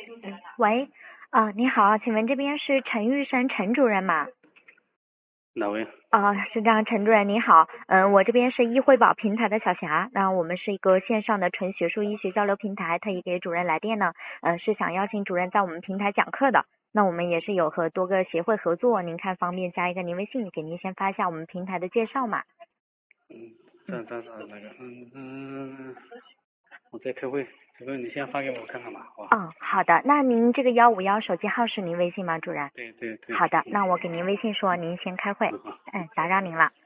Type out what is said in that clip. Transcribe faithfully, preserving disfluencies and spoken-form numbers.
喂，啊、你好，请问这边是陈玉生陈主任吗？ 哪位？ 啊、是这样，陈主任你好，嗯，我这边是医惠宝平台的小霞，那我们是一个线上的纯学术医学交流平台，特意给主任来电呢，嗯，是想邀请主任在我们平台讲课的。那我们也是有和多个协会合作，您看方便加一个您微信，给您先发一下我们平台的介绍嘛。 嗯，这这这那个，嗯嗯，我在开会，这个你先发给我看看吧，好吧？ 嗯，好的，那您这个幺五幺手机号是您微信吗，主任？ 对对对。 好的， 嗯那我给您微信说，您先开会。 嗯好。 嗯，打扰您了。